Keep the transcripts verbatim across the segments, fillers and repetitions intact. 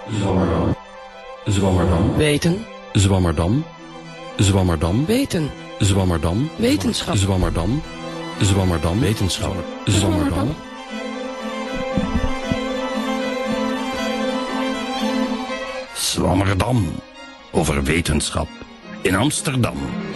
Zwammerdam. Zwammerdam. Weten. Zwammerdam. Zwammerdam. Weten. Zwammerdam. Wetenschap. Zwammerdam. Zwammerdam. Wetenschap. Zwammerdam. Zwammerdam. Over wetenschap. In Amsterdam.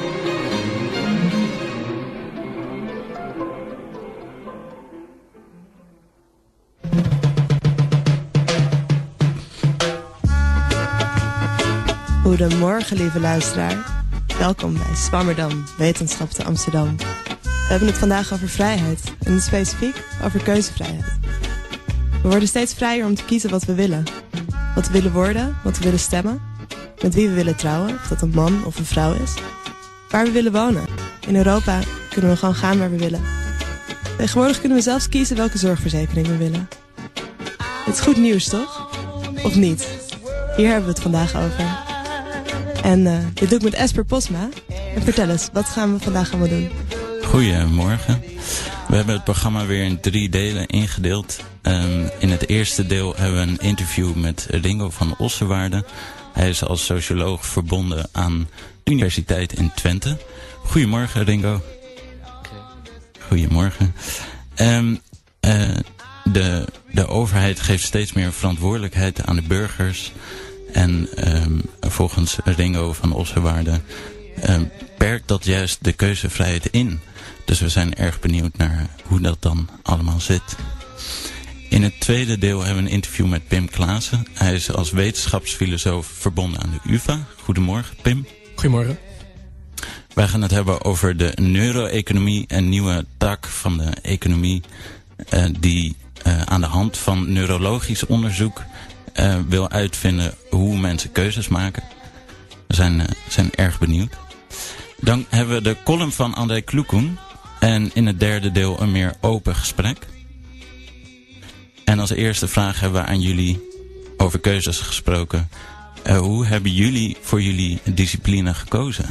Goedemorgen, lieve luisteraar. Welkom bij Zwammerdam, Wetenschap te Amsterdam. We hebben het vandaag over vrijheid, en specifiek over keuzevrijheid. We worden steeds vrijer om te kiezen wat we willen. Wat we willen worden, wat we willen stemmen, met wie we willen trouwen, of dat een man of een vrouw is. Waar we willen wonen. In Europa kunnen we gewoon gaan waar we willen. Tegenwoordig kunnen we zelfs kiezen welke zorgverzekering we willen. Het is goed nieuws, toch? Of niet? Hier hebben we het vandaag over. En uh, dit doe ik met Esper Posma. En vertel eens, wat gaan we vandaag allemaal doen? Goedemorgen. We hebben het programma weer in drie delen ingedeeld. Um, in het eerste deel hebben we een interview met Ringo van Ossenwaarde. Hij is als socioloog verbonden aan de Universiteit in Twente. Goedemorgen, Ringo. Goedemorgen. Um, uh, de, de overheid geeft steeds meer verantwoordelijkheid aan de burgers. En um, volgens Ringo van Ossenwaarde um, perkt dat juist de keuzevrijheid in. Dus we zijn erg benieuwd naar hoe dat dan allemaal zit. In het tweede deel hebben we een interview met Pim Klaassen. Hij is als wetenschapsfilosoof verbonden aan de U vA. Goedemorgen, Pim. Goedemorgen. Wij gaan het hebben over de neuro-economie, een nieuwe tak van de economie uh, die uh, aan de hand van neurologisch onderzoek uh, wil uitvinden hoe mensen keuzes maken. We zijn, uh, zijn erg benieuwd. Dan hebben we de column van André Kloekoen. En in het derde deel een meer open gesprek. En als eerste vraag hebben we aan jullie over keuzes gesproken. Uh, hoe hebben jullie voor jullie discipline gekozen?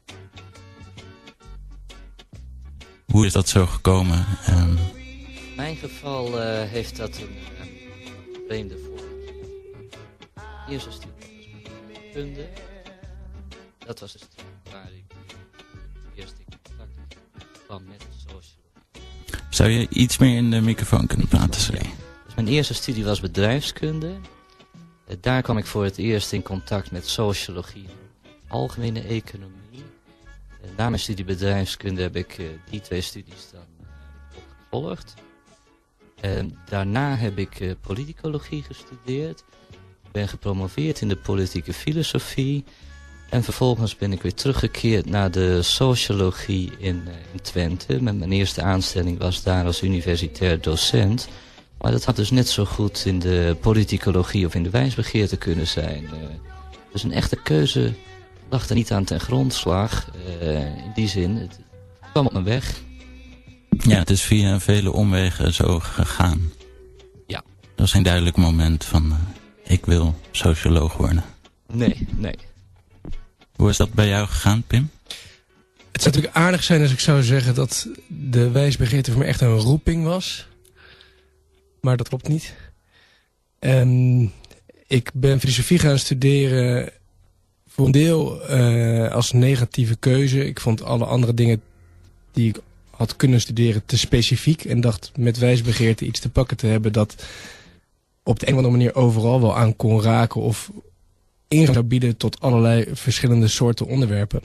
Hoe is dat zo gekomen? Um... In mijn geval uh, heeft dat een uh, vreemde vorm. Eerste studie was kunde. Dat was de studie waar ik eerst in contact kwam met sociologie. Zou je iets meer in de microfoon kunnen praten, sorry? Ja. Dus mijn eerste studie was bedrijfskunde. Uh, daar kwam ik voor het eerst in contact met sociologie, algemene economie. Uh, na mijn studie bedrijfskunde heb ik uh, die twee studies dan uh, opgevolgd. Uh, daarna heb ik uh, politicologie gestudeerd. Ik ben gepromoveerd in de politieke filosofie. En vervolgens ben ik weer teruggekeerd naar de sociologie in, uh, in Twente. Met mijn eerste aanstelling was daar als universitair docent. Maar dat had dus net zo goed in de politicologie of in de wijsbegeerte kunnen zijn. Uh, dus een echte keuze lag er niet aan ten grondslag. Uh, in die zin, het kwam op mijn weg. Ja, het is via vele omwegen zo gegaan. Ja. Dat was een duidelijk moment van, uh, ik wil socioloog worden. Nee, nee. Hoe is dat bij jou gegaan, Pim? Het zou natuurlijk aardig zijn als ik zou zeggen dat de wijsbegeerte voor me echt een roeping was. Maar dat klopt niet. Um, ik ben filosofie gaan studeren voor een deel uh, als negatieve keuze. Ik vond alle andere dingen die ik had kunnen studeren te specifiek. En dacht met wijsbegeerte iets te pakken te hebben dat op de een of andere manier overal wel aan kon raken of ingang zou bieden tot allerlei verschillende soorten onderwerpen.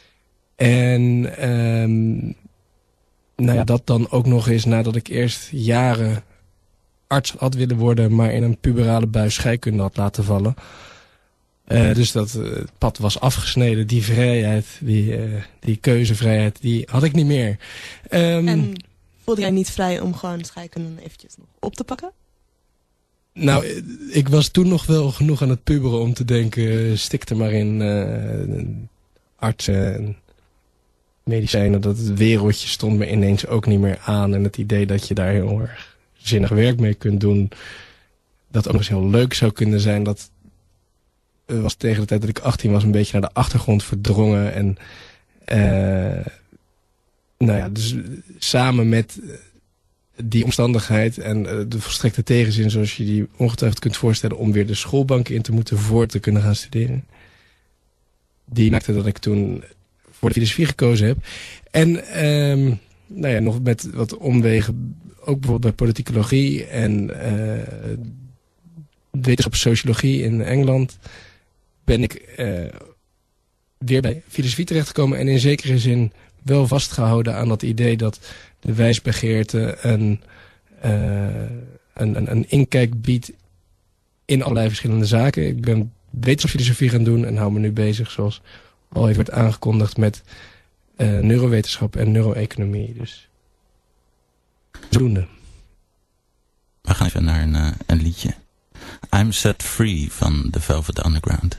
En um, nou ja, dat dan ook nog eens nadat ik eerst jaren arts had willen worden, maar in een puberale buis scheikunde had laten vallen. Uh, dus dat uh, het pad was afgesneden. Die vrijheid, die, uh, die keuzevrijheid, die had ik niet meer. Um, en voelde jij niet vrij om gewoon scheikunde eventjes nog op te pakken? Nou, ik was toen nog wel genoeg aan het puberen om te denken, stik er maar in uh, artsen en medicijnen. Dat het wereldje stond me ineens ook niet meer aan. En het idee dat je daar heel erg zinnig werk mee kunt doen, dat ook eens heel leuk zou kunnen zijn, dat was tegen de tijd dat ik achttien was een beetje naar de achtergrond verdrongen. En uh, nou ja, dus samen met die omstandigheid en uh, de volstrekte tegenzin, zoals je die ongetwijfeld kunt voorstellen, om weer de schoolbanken in te moeten voor te kunnen gaan studeren. Die maakte dat ik toen voor de filosofie gekozen heb. En um, nou ja, nog met wat omwegen, ook bijvoorbeeld bij politicologie en uh, wetenschapssociologie in Engeland, ben ik uh, weer bij filosofie terechtgekomen en in zekere zin wel vastgehouden aan dat idee dat de wijsbegeerte een, uh, een, een, een inkijk biedt in allerlei verschillende zaken. Ik ben wetenschapsfilosofie gaan doen en hou me nu bezig, zoals al even werd aangekondigd, met uh, neurowetenschap en neuroeconomie. Dus zodoende. We gaan even naar een, uh, een liedje. I'm Set Free van The Velvet Underground.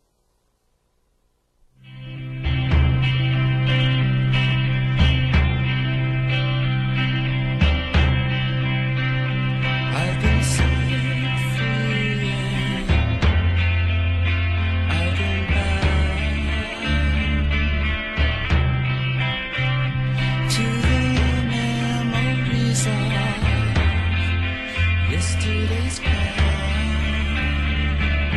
Yesterday's past.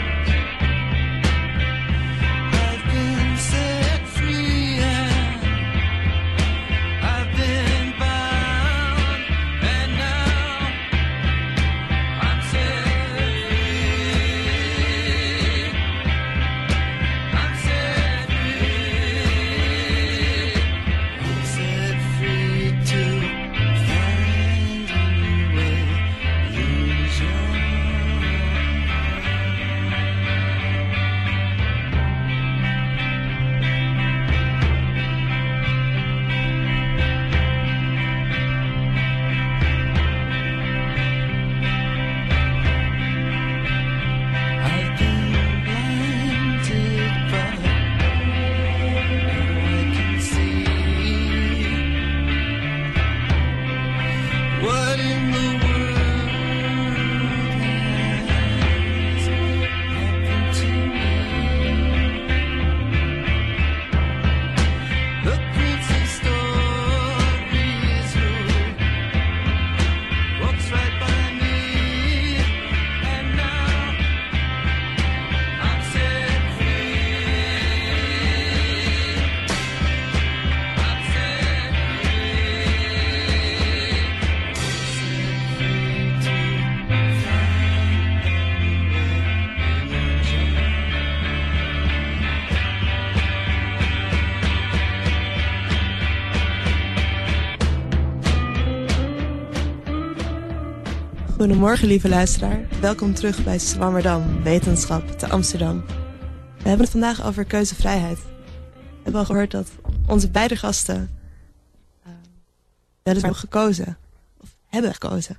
Goedemorgen, lieve luisteraar. Welkom terug bij Swammerdam, Wetenschap te Amsterdam. We hebben het vandaag over keuzevrijheid. We hebben al gehoord dat onze beide gasten uh, weliswaar hebben gekozen. Of hebben gekozen.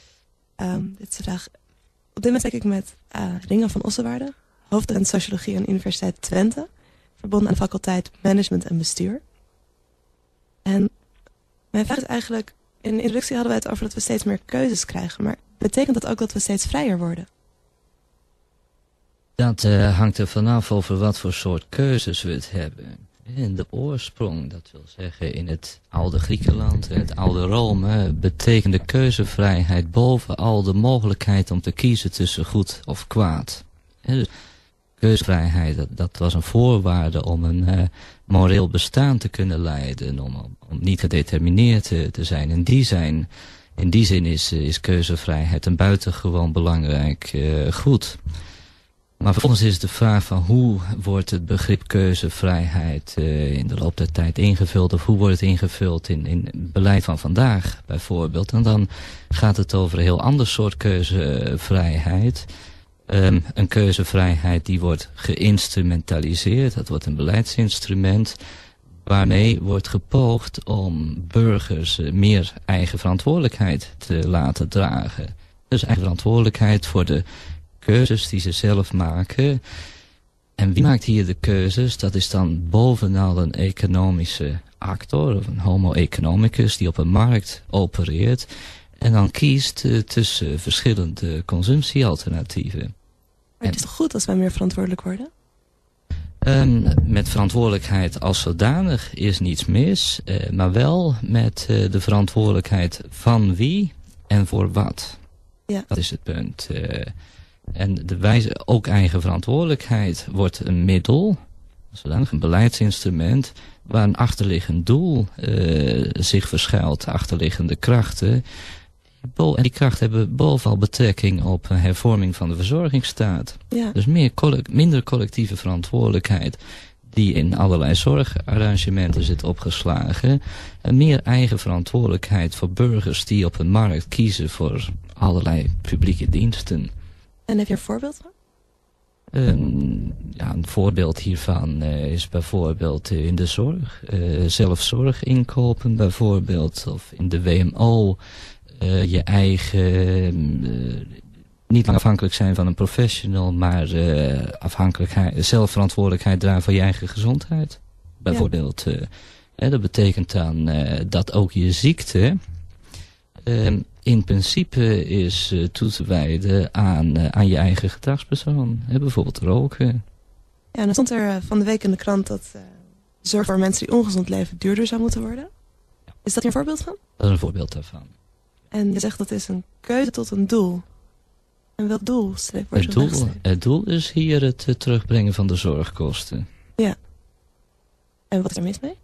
Um, dit is vandaag. Op dit moment spreek ik met uh, Ringa van Ossenwaarde, hoofddocent Sociologie aan de Universiteit Twente, verbonden aan de faculteit Management en Bestuur. En mijn vraag is eigenlijk, in de introductie hadden we het over dat we steeds meer keuzes krijgen, maar betekent dat ook dat we steeds vrijer worden? Dat uh, hangt er vanaf over wat voor soort keuzes we het hebben. In de oorsprong, dat wil zeggen in het oude Griekenland en het oude Rome, betekende keuzevrijheid bovenal de mogelijkheid om te kiezen tussen goed of kwaad. Ja, dus keuzevrijheid, dat, dat was een voorwaarde om een uh, moreel bestaan te kunnen leiden, om, om niet gedetermineerd te, te zijn. In die, zijn, in die zin is, is keuzevrijheid een buitengewoon belangrijk uh, goed. Maar vervolgens is de vraag van hoe wordt het begrip keuzevrijheid uh, in de loop der tijd ingevuld, of hoe wordt het ingevuld in, in het beleid van vandaag bijvoorbeeld. En dan gaat het over een heel ander soort keuzevrijheid. Um, een keuzevrijheid die wordt geïnstrumentaliseerd, dat wordt een beleidsinstrument waarmee wordt gepoogd om burgers uh, meer eigen verantwoordelijkheid te laten dragen. Dus eigen verantwoordelijkheid voor de keuzes die ze zelf maken. En wie maakt hier de keuzes? Dat is dan bovenal een economische actor of een homo economicus die op een markt opereert en dan kiest uh, tussen verschillende consumptiealternatieven. Maar het is toch goed als wij meer verantwoordelijk worden? Um, met verantwoordelijkheid als zodanig is niets mis, uh, maar wel met uh, de verantwoordelijkheid van wie en voor wat. Ja. Dat is het punt. Uh, en de wijze, ook eigen verantwoordelijkheid wordt een middel, zodanig een beleidsinstrument, waar een achterliggend doel uh, zich verschuilt, achterliggende krachten. En die krachten hebben bovenal betrekking op een hervorming van de verzorgingsstaat. Ja. Dus meer collect, minder collectieve verantwoordelijkheid die in allerlei zorgarrangementen zit opgeslagen. En meer eigen verantwoordelijkheid voor burgers die op een markt kiezen voor allerlei publieke diensten. En heb je een voorbeeld van? Um, ja, een voorbeeld hiervan uh, is bijvoorbeeld uh, in de zorg. Uh, zelf zorg inkopen bijvoorbeeld. Of in de W M O. Uh, je eigen, uh, niet lang afhankelijk zijn van een professional, maar uh, afhankelijkheid, zelfverantwoordelijkheid dragen voor je eigen gezondheid. Bijvoorbeeld, ja. uh, hè, dat betekent dan uh, dat ook je ziekte uh, in principe is uh, toe te wijden aan, uh, aan je eigen gedragspersoon. Hè, bijvoorbeeld roken. Ja, en dan stond er uh, van de week in de krant dat uh, zorg voor mensen die ongezond leven duurder zou moeten worden. Is dat hier een voorbeeld van? Dat is een voorbeeld daarvan. En je zegt dat is een keuze tot een doel. En welk doel wordt het doel, het doel is hier het uh, terugbrengen van de zorgkosten. Ja. En wat is er mis mee?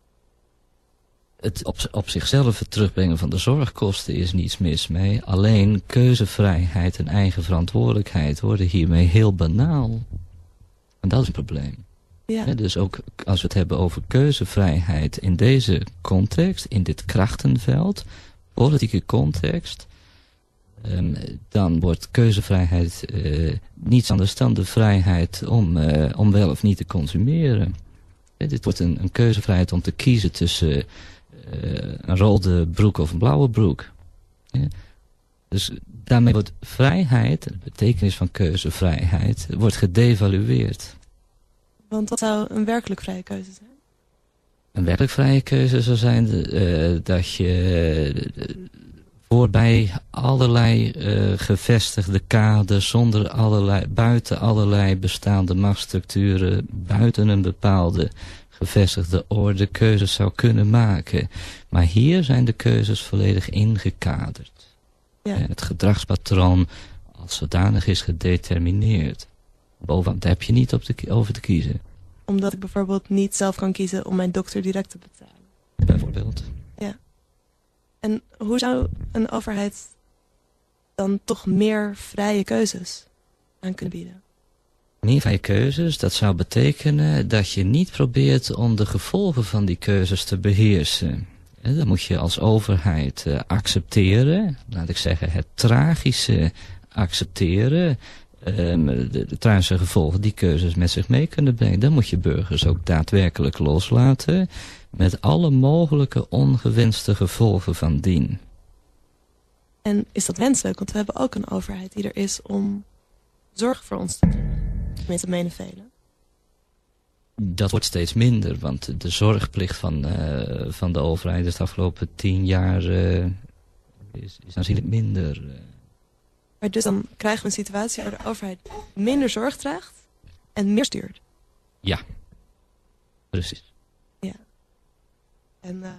Het op, op zichzelf het terugbrengen van de zorgkosten is niets mis mee. Alleen keuzevrijheid en eigen verantwoordelijkheid worden hiermee heel banaal. En dat is een probleem. Ja. He, dus ook als we het hebben over keuzevrijheid in deze context, in dit krachtenveld, politieke context, um, dan wordt keuzevrijheid uh, niets anders dan de vrijheid om, uh, om wel of niet te consumeren. He, dit wordt een, een keuzevrijheid om te kiezen tussen uh, een rode broek of een blauwe broek. He, dus daarmee wordt vrijheid, de betekenis van keuzevrijheid, wordt gedevalueerd. Want wat zou een werkelijk vrije keuze zijn? Een werkelijk vrije keuze zou zijn uh, dat je uh, voorbij allerlei uh, gevestigde kaders, zonder allerlei, buiten allerlei bestaande machtsstructuren, buiten een bepaalde gevestigde orde keuzes zou kunnen maken. Maar hier zijn de keuzes volledig ingekaderd. Ja. En het gedragspatroon als zodanig is gedetermineerd. Bovenaan, daar heb je niet op te, over te kiezen. Omdat ik bijvoorbeeld niet zelf kan kiezen om mijn dokter direct te betalen. Bijvoorbeeld. Ja. En hoe zou een overheid dan toch meer vrije keuzes aan kunnen bieden? Meer vrije keuzes, dat zou betekenen dat je niet probeert om de gevolgen van die keuzes te beheersen. En dat moet je als overheid uh, accepteren. Laat ik zeggen, het tragische accepteren. Um, de, de tragische gevolgen die keuzes met zich mee kunnen brengen. Dan moet je burgers ook daadwerkelijk loslaten. Met alle mogelijke ongewenste gevolgen van dien. En is dat wenselijk? Want we hebben ook een overheid die er is om zorg voor ons te doen. Tenminste, menen velen. Dat wordt steeds minder, want de zorgplicht van, uh, van de overheid is de afgelopen tien jaar uh, is, is aanzienlijk minder. Uh. Maar dus dan krijgen we een situatie waar de overheid minder zorg draagt en meer stuurt. Ja, precies. Ja. En uh,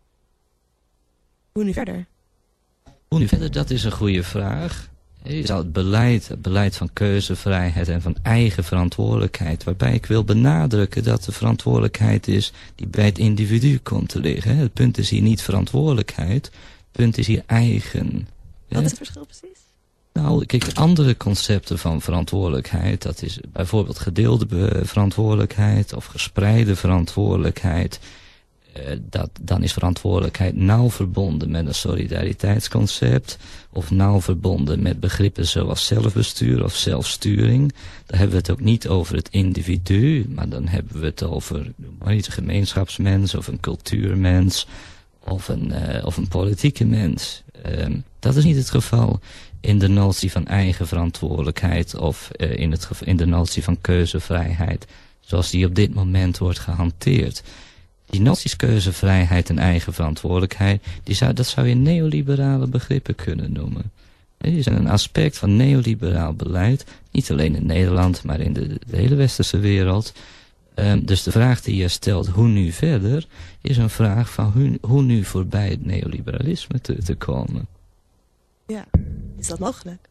hoe nu verder? Hoe nu verder, dat is een goede vraag. Je zou het beleid, het beleid van keuzevrijheid en van eigen verantwoordelijkheid, waarbij ik wil benadrukken dat de verantwoordelijkheid is die bij het individu komt te liggen. Het punt is hier niet verantwoordelijkheid, het punt is hier eigen. Wat is het verschil precies? Nou, kijk, andere concepten van verantwoordelijkheid, dat is bijvoorbeeld gedeelde verantwoordelijkheid of gespreide verantwoordelijkheid. Uh, dat, dan is verantwoordelijkheid nauw verbonden met een solidariteitsconcept of nauw verbonden met begrippen zoals zelfbestuur of zelfsturing. Dan hebben we het ook niet over het individu, maar dan hebben we het over maar niet een gemeenschapsmens of een cultuurmens of een, uh, of een politieke mens. Uh, dat is niet het geval in de notie van eigen verantwoordelijkheid of uh, in, het in de notie van keuzevrijheid zoals die op dit moment wordt gehanteerd. Die noties keuzevrijheid en eigen verantwoordelijkheid, die zou, dat zou je neoliberale begrippen kunnen noemen. Die zijn een aspect van neoliberaal beleid, niet alleen in Nederland, maar in de, de hele westerse wereld, Um, dus de vraag die je stelt, hoe nu verder, is een vraag van hoe, hoe nu voorbij het neoliberalisme te, te komen. Ja, is dat mogelijk?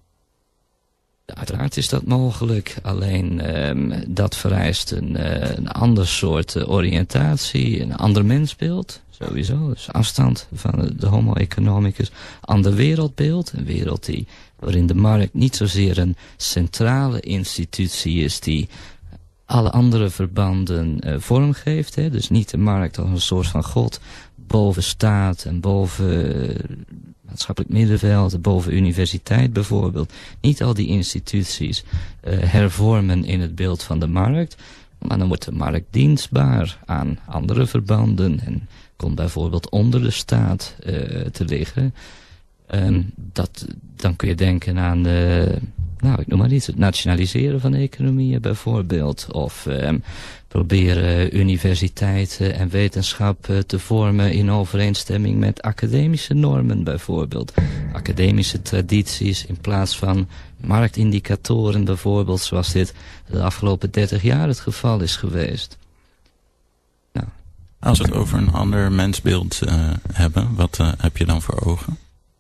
Ja, uiteraard is dat mogelijk, alleen um, dat vereist een, uh, een ander soort uh, oriëntatie, een ander mensbeeld, sowieso. Dus afstand van de homo economicus, ander wereldbeeld, een wereld die, waarin de markt niet zozeer een centrale institutie is die alle andere verbanden uh, vormgeeft. Hè? Dus niet de markt als een soort van god boven staat en boven uh, maatschappelijk middenveld, boven universiteit bijvoorbeeld. Niet al die instituties uh, hervormen in het beeld van de markt, maar dan wordt de markt dienstbaar aan andere verbanden en komt bijvoorbeeld onder de staat uh, te liggen. Um, dat, dan kun je denken aan de, nou ik noem maar iets, het nationaliseren van economieën bijvoorbeeld. Of um, proberen universiteiten en wetenschap uh, te vormen in overeenstemming met academische normen bijvoorbeeld. Academische tradities in plaats van marktindicatoren bijvoorbeeld, zoals dit de afgelopen dertig jaar het geval is geweest. Nou. Als we het over een ander mensbeeld uh, hebben, wat uh, heb je dan voor ogen?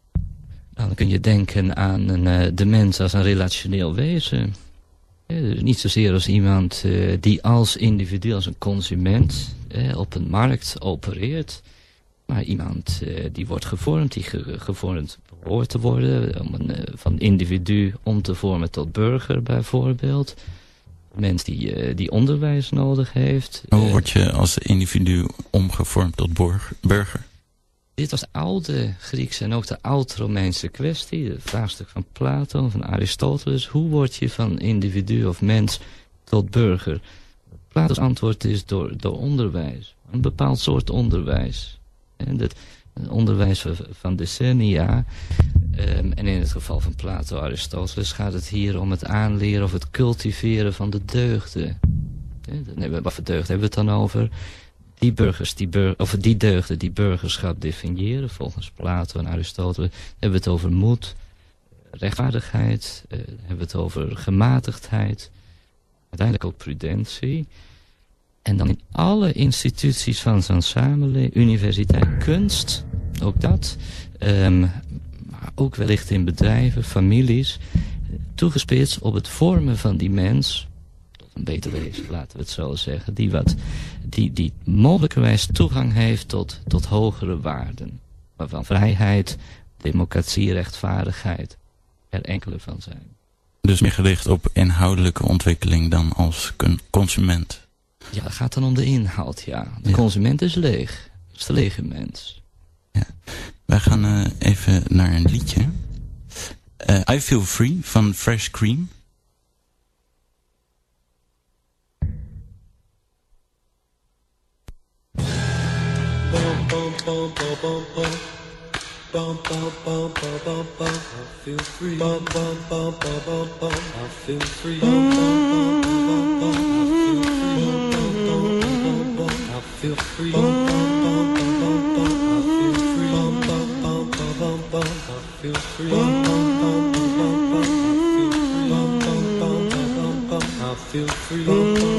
Dan kun je denken aan een, uh, de mens als een relationeel wezen. Ja, dus niet zozeer als iemand uh, die als individu, als een consument uh, op een markt opereert. Maar iemand uh, die wordt gevormd, die ge gevormd behoort te worden. Om een, uh, van individu om te vormen tot burger bijvoorbeeld. Een mens die, uh, die onderwijs nodig heeft. Hoe uh, word je als individu omgevormd tot burger? Dit was oude Griekse en ook de oud-Romeinse kwestie. Het vraagstuk van Plato, van Aristoteles. Hoe word je van individu of mens tot burger? Plato's antwoord is door, door onderwijs. Een bepaald soort onderwijs. En dat, een onderwijs van decennia. Um, en in het geval van Plato, Aristoteles gaat het hier om het aanleren of het cultiveren van de deugden. En wat voor deugden hebben we het dan over? Die burgers, die, bur of die deugden die burgerschap definiëren, volgens Plato en Aristoteles, hebben we het over moed, rechtvaardigheid, uh, hebben we het over gematigdheid, uiteindelijk ook prudentie. En dan in alle instituties van zo'n samenleving, universiteit, kunst, ook dat, um, maar ook wellicht in bedrijven, families, toegespitst op het vormen van die mens, een beter wezen, laten we het zo zeggen, die, wat, die, die mogelijkerwijs toegang heeft tot, tot hogere waarden. Waarvan vrijheid, democratie, rechtvaardigheid er enkele van zijn. Dus meer gericht op inhoudelijke ontwikkeling dan als consument? Ja, het gaat dan om de inhoud, ja. De ja. consument is leeg. Dat is de lege mens. Ja. Wij gaan uh, even naar een liedje. Uh, I Feel Free van Fresh Cream. Bum, bum, bum, bum. Bum, bum, bum, bum, bum, bum. I feel free. Bum, bum, bum, bum, bum, bum. I feel free. Bum, bum, bum, bum, bum, bum. I feel free. Bum, bum, bum, bum, bum, bum. I feel free. Bum, bum, bum, bum, bum. I feel free. Bum, bum, bum, bum, bum. I feel free. Bum, bum, bum, bum, bum. I feel free. Bum, bum, bum, bum, bum.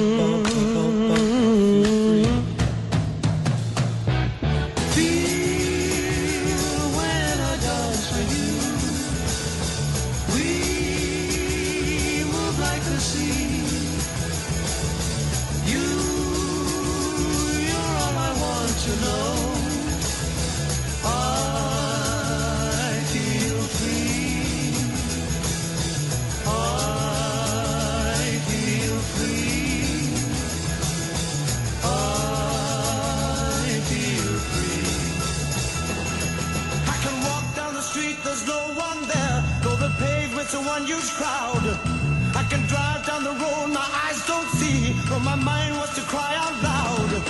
It's a one-huge crowd. I can drive down the road, my eyes don't see, but my mind wants to cry out loud.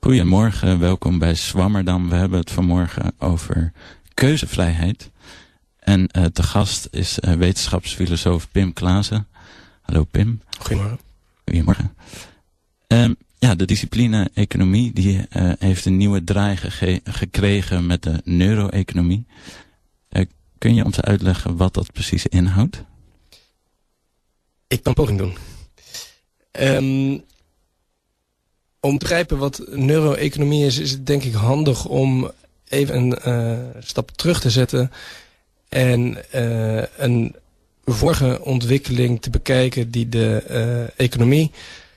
Goedemorgen, welkom bij Zwammerdam. We hebben het vanmorgen over keuzevrijheid. En uh, te gast is uh, wetenschapsfilosoof Pim Klaassen. Hallo Pim. Goedemorgen. Goedemorgen. Um, ja, de discipline economie die uh, heeft een nieuwe draai gege- gekregen met de neuro-economie. Uh, kun je ons uitleggen wat dat precies inhoudt? Ik kan een poging doen. Um, om te begrijpen wat neuro-economie is, is het denk ik handig om even een uh, stap terug te zetten en uh, een vorige ontwikkeling te bekijken die de uh, economie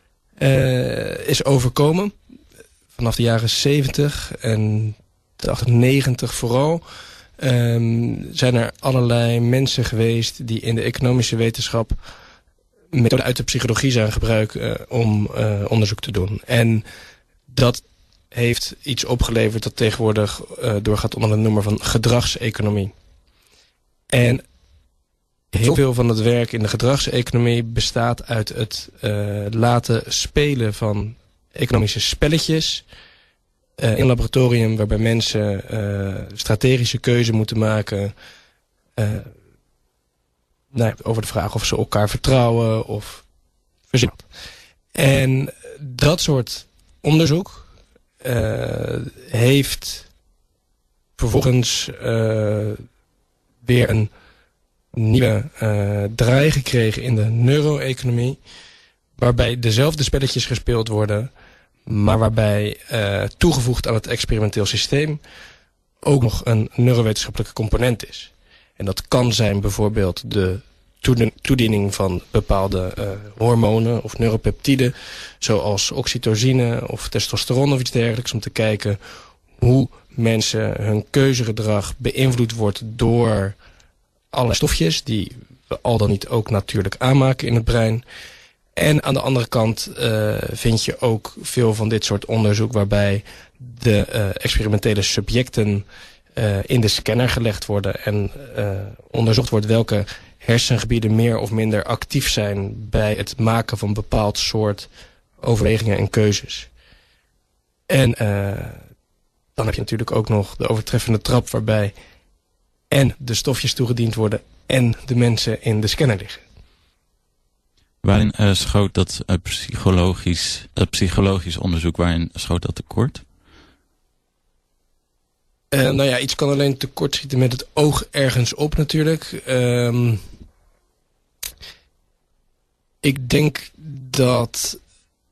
uh, is overkomen. Vanaf de jaren zeventig en de negentig vooral um, zijn er allerlei mensen geweest die in de economische wetenschap methoden uit de psychologie zijn gebruikt uh, om uh, onderzoek te doen. En dat heeft iets opgeleverd dat tegenwoordig uh, doorgaat onder de noemer van gedragseconomie. En heel veel van het werk in de gedragseconomie bestaat uit het uh, laten spelen van economische spelletjes uh, in een laboratorium waarbij mensen uh, strategische keuze moeten maken uh, nou, over de vraag of ze elkaar vertrouwen of verzinnen. En dat soort onderzoek uh, heeft vervolgens uh, weer een nieuwe uh, draai gekregen in de neuro-economie, waarbij dezelfde spelletjes gespeeld worden, maar waarbij uh, toegevoegd aan het experimenteel systeem ook nog een neurowetenschappelijke component is. En dat kan zijn bijvoorbeeld de toediening van bepaalde uh, hormonen of neuropeptiden, zoals oxytocine of testosteron of iets dergelijks, om te kijken hoe mensen hun keuzegedrag beïnvloed wordt door allerlei stofjes die we al dan niet ook natuurlijk aanmaken in het brein. En aan de andere kant uh, vind je ook veel van dit soort onderzoek waarbij de uh, experimentele subjecten uh, in de scanner gelegd worden en uh, onderzocht wordt welke hersengebieden meer of minder actief zijn bij het maken van een bepaald soort overwegingen en keuzes. En uh, dan heb je natuurlijk ook nog de overtreffende trap waarbij en de stofjes toegediend worden en de mensen in de scanner liggen. Waarin uh, schoot dat uh, psychologisch, uh, psychologisch onderzoek, waarin schoot dat tekort? Uh, nou ja, iets kan alleen tekort schieten met het oog ergens op natuurlijk. Um, ik denk dat,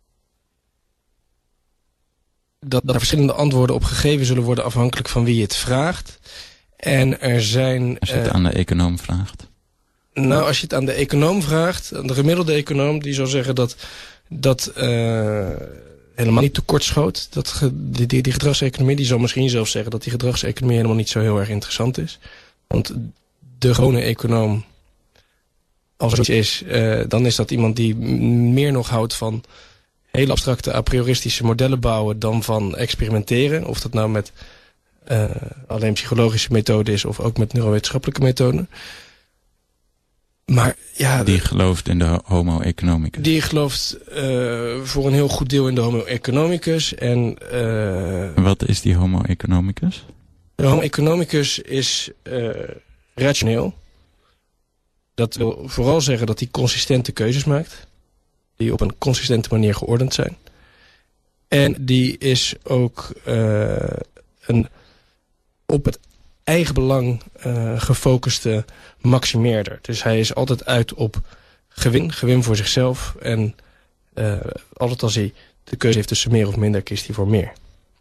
dat, dat er verschillende antwoorden op gegeven zullen worden afhankelijk van wie het vraagt. En er zijn... Als je het uh, aan de econoom vraagt. Nou, als je het aan de econoom vraagt, aan de gemiddelde econoom, die zal zeggen dat dat uh, helemaal niet tekortschoot. Dat ge, die, die, die gedragseconomie, die zal misschien zelfs zeggen dat die gedragseconomie helemaal niet zo heel erg interessant is. Want de gewone econoom, als er iets is, uh, dan is dat iemand die meer nog houdt van hele abstracte a prioristische modellen bouwen dan van experimenteren. Of dat nou met uh, alleen psychologische methoden is of ook met neurowetenschappelijke methoden. Maar ja, die gelooft in de homo economicus. Die gelooft uh, voor een heel goed deel in de homo economicus. En, uh, wat is die homo economicus? De homo economicus is uh, rationeel. Dat wil vooral zeggen dat hij consistente keuzes maakt. Die op een consistente manier geordend zijn. En die is ook uh, een op het eigen belang uh, gefocuste maximeerder. Dus hij is altijd uit op gewin, gewin voor zichzelf. En uh, altijd als hij de keuze heeft tussen meer of minder, kiest hij voor meer.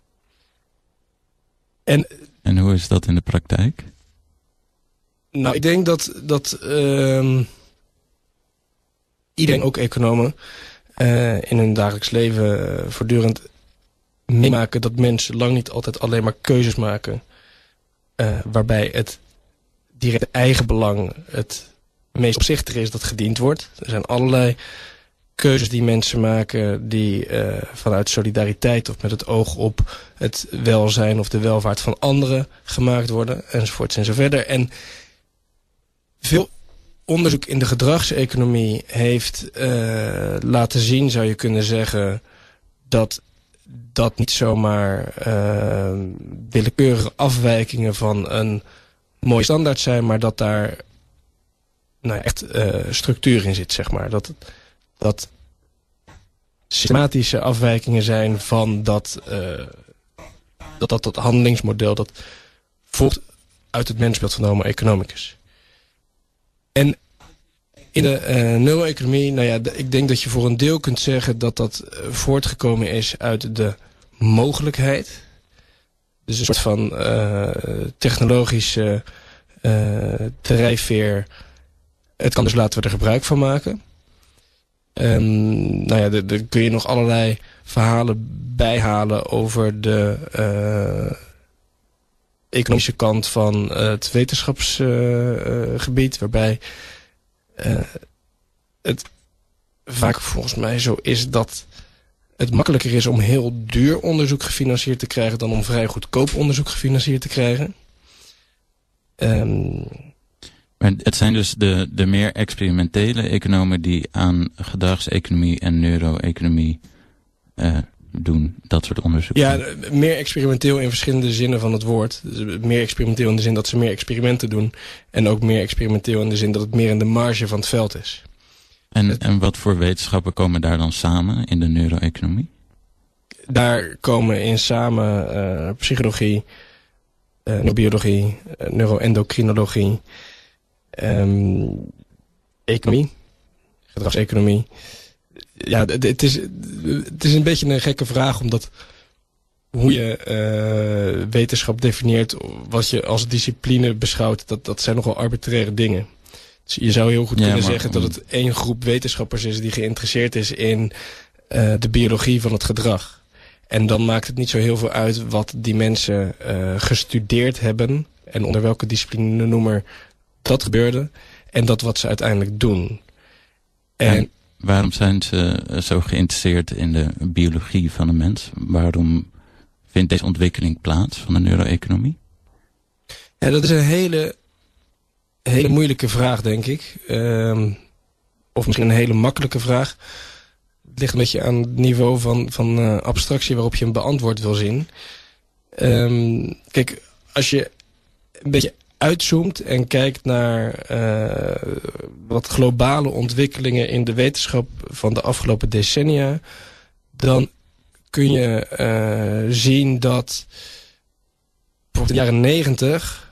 En, en hoe is dat in de praktijk? Nou, ik denk dat, dat uh, iedereen, ook economen, uh, in hun dagelijks leven uh, voortdurend meemaken dat mensen lang niet altijd alleen maar keuzes maken. Uh, waarbij het directe eigen belang het meest opzichtig is dat gediend wordt. Er zijn allerlei keuzes die mensen maken die uh, vanuit solidariteit of met het oog op het welzijn of de welvaart van anderen gemaakt worden, enzovoorts en zo verder. En veel onderzoek in de gedragseconomie heeft uh, laten zien, zou je kunnen zeggen, dat dat niet zomaar uh, willekeurige afwijkingen van een mooie standaard zijn, maar dat daar nou, echt uh, structuur in zit, zeg maar. Dat, dat systematische afwijkingen zijn van dat, uh, dat, dat, dat handelingsmodel dat volgt uit het mensbeeld van de Homo economicus. En in de uh, neuroeconomie, nou ja, de, ik denk dat je voor een deel kunt zeggen dat dat uh, voortgekomen is uit de mogelijkheid. Dus een soort van uh, technologische uh, drijfveer. Het kan, dus laten we er gebruik van maken. Um, nou ja, daar kun je nog allerlei verhalen bijhalen over de uh, economische kant van uh, het wetenschapsgebied, uh, uh, waarbij uh, het vaak volgens mij zo is dat het makkelijker is om heel duur onderzoek gefinancierd te krijgen dan om vrij goedkoop onderzoek gefinancierd te krijgen. Um, Maar het zijn dus de, de meer experimentele economen die aan gedragseconomie en neuroeconomie uh, doen, dat soort onderzoek. Ja, meer experimenteel in verschillende zinnen van het woord. Dus meer experimenteel in de zin dat ze meer experimenten doen. En ook meer experimenteel in de zin dat het meer in de marge van het veld is. En, het, en wat voor wetenschappen komen daar dan samen in de neuroeconomie? Daar komen in samen uh, psychologie, uh, neurobiologie, uh, neuroendocrinologie, um, economie, gedragseconomie. Ja, het is, het is een beetje een gekke vraag, omdat hoe je uh, wetenschap definieert, wat je als discipline beschouwt, dat, dat zijn nogal arbitraire dingen. Dus je zou heel goed ja, kunnen zeggen om... dat het één groep wetenschappers is die geïnteresseerd is in uh, de biologie van het gedrag. En dan maakt het niet zo heel veel uit wat die mensen uh, gestudeerd hebben en onder welke discipline noemer dat gebeurde en dat wat ze uiteindelijk doen. En, en waarom zijn ze zo geïnteresseerd in de biologie van de mens? Waarom vindt deze ontwikkeling plaats van de neuroeconomie? Ja, dat is een hele, hele moeilijke vraag, denk ik. Um, of misschien een hele makkelijke vraag. Het ligt een beetje aan het niveau van, van uh, abstractie waarop je hem beantwoord wil zien. Um, kijk, als je een beetje uitzoomt en kijkt naar uh, wat globale ontwikkelingen in de wetenschap van de afgelopen decennia, dan kun je uh, zien dat in de jaren negentig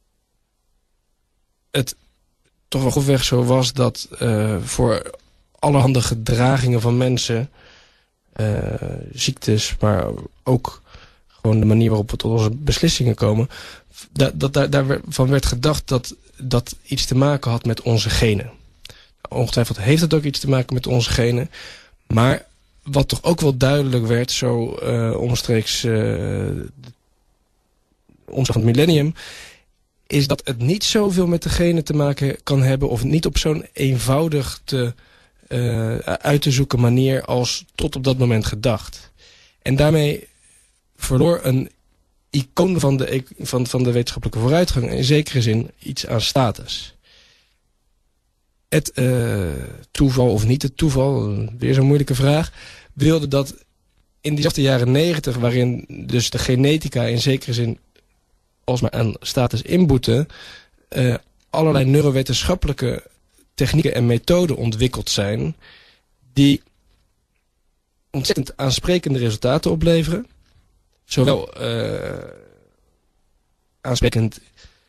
het toch wel grofweg zo was dat uh, voor allerhande gedragingen van mensen, uh, ziektes, maar ook gewoon de manier waarop we tot onze beslissingen komen, dat, dat daar, daarvan werd gedacht dat dat iets te maken had met onze genen. Ongetwijfeld heeft het ook iets te maken met onze genen, maar wat toch ook wel duidelijk werd, zo uh, omstreeks uh, omstreeks van het millennium, is dat het niet zoveel met de genen te maken kan hebben, of niet op zo'n eenvoudig te uh, uit te zoeken manier als tot op dat moment gedacht. En daarmee verloor een icoon van de, van, van de wetenschappelijke vooruitgang in zekere zin iets aan status. Het uh, toeval of niet het toeval, weer zo'n moeilijke vraag, wilde dat in diezelfde jaren negentig, waarin dus de genetica in zekere zin alsmaar aan status inboete, uh, allerlei neurowetenschappelijke technieken en methoden ontwikkeld zijn die ontzettend aansprekende resultaten opleveren. Zowel uh, aansprekend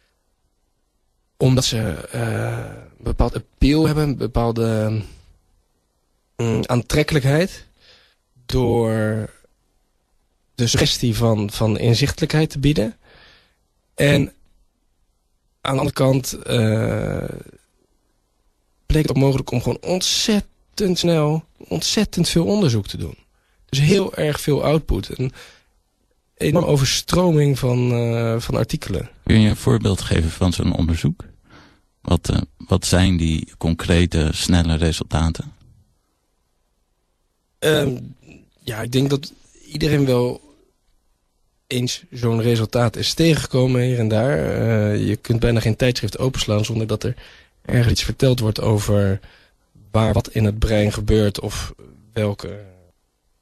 omdat ze uh, een bepaald appeal hebben, een bepaalde um, aantrekkelijkheid, door de suggestie van, van inzichtelijkheid te bieden. En aan de andere kant uh, bleek het ook mogelijk om gewoon ontzettend snel, ontzettend veel onderzoek te doen. Dus heel erg veel output. Een enorme overstroming van, uh, van artikelen. Kun je een voorbeeld geven van zo'n onderzoek? Wat, uh, wat zijn die concrete, snelle resultaten? Um, ja, ik denk dat iedereen wel eens zo'n resultaat is tegengekomen hier en daar. Uh, je kunt bijna geen tijdschrift openslaan zonder dat er ergens iets verteld wordt over waar wat in het brein gebeurt of welke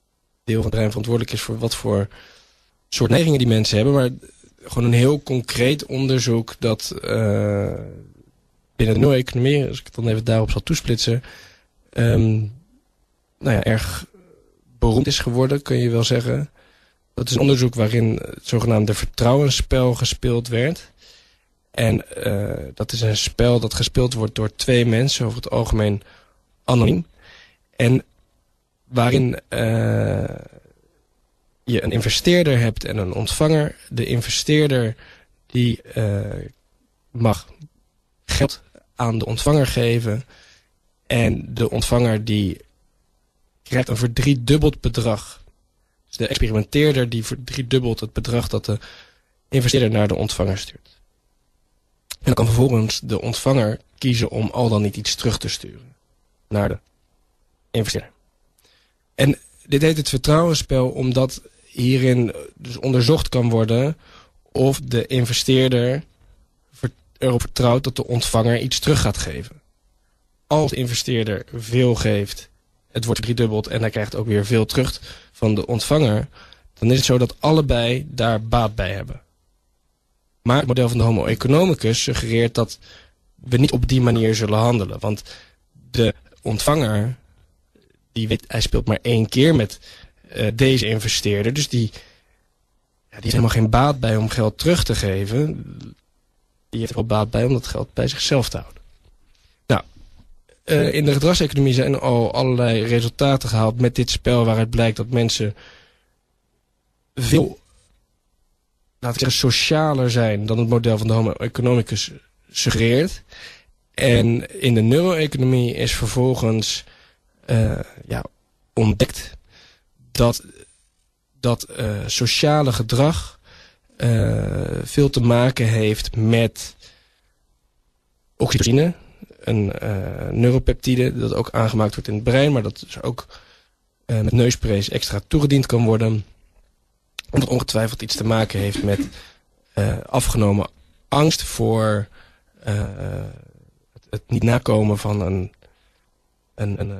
deel van het brein verantwoordelijk is voor wat voor soort neigingen die mensen hebben. Maar gewoon een heel concreet onderzoek dat uh, binnen de neuroeconomie, als ik het dan even daarop zal toesplitsen, um, nou ja, erg beroemd is geworden, kun je wel zeggen. Dat is een onderzoek waarin het zogenaamde vertrouwensspel gespeeld werd. En uh, dat is een spel dat gespeeld wordt door twee mensen, over het algemeen anoniem. En waarin uh, je een investeerder hebt en een ontvanger. De investeerder die uh, mag geld aan de ontvanger geven. En de ontvanger die krijgt een verdriedubbeld bedrag. Dus de experimenteerder die verdriedubbelt het bedrag dat de investeerder naar de ontvanger stuurt. En dan kan vervolgens de ontvanger kiezen om al dan niet iets terug te sturen naar de investeerder. En dit heet het vertrouwensspel omdat hierin dus onderzocht kan worden of de investeerder erop vertrouwt dat de ontvanger iets terug gaat geven. Als de investeerder veel geeft, het wordt driedubbeld en hij krijgt ook weer veel terug van de ontvanger, dan is het zo dat allebei daar baat bij hebben. Maar het model van de Homo economicus suggereert dat we niet op die manier zullen handelen. Want de ontvanger, die weet, hij speelt maar één keer met uh, deze investeerder. Dus die, ja, die heeft helemaal geen baat bij om geld terug te geven. Die heeft er wel baat bij om dat geld bij zichzelf te houden. Nou, uh, in de gedragseconomie zijn al allerlei resultaten gehaald met dit spel, waaruit blijkt dat mensen veel, laat ik zeggen, socialer zijn dan het model van de Homo economicus suggereert. En in de neuroeconomie is vervolgens uh, ja, ontdekt dat, dat uh, sociale gedrag uh, veel te maken heeft met oxytocine, een uh, neuropeptide dat ook aangemaakt wordt in het brein, maar dat dus ook uh, met neusprays extra toegediend kan worden. En dat ongetwijfeld iets te maken heeft met uh, afgenomen angst voor uh, het, het niet nakomen van een, een, een uh,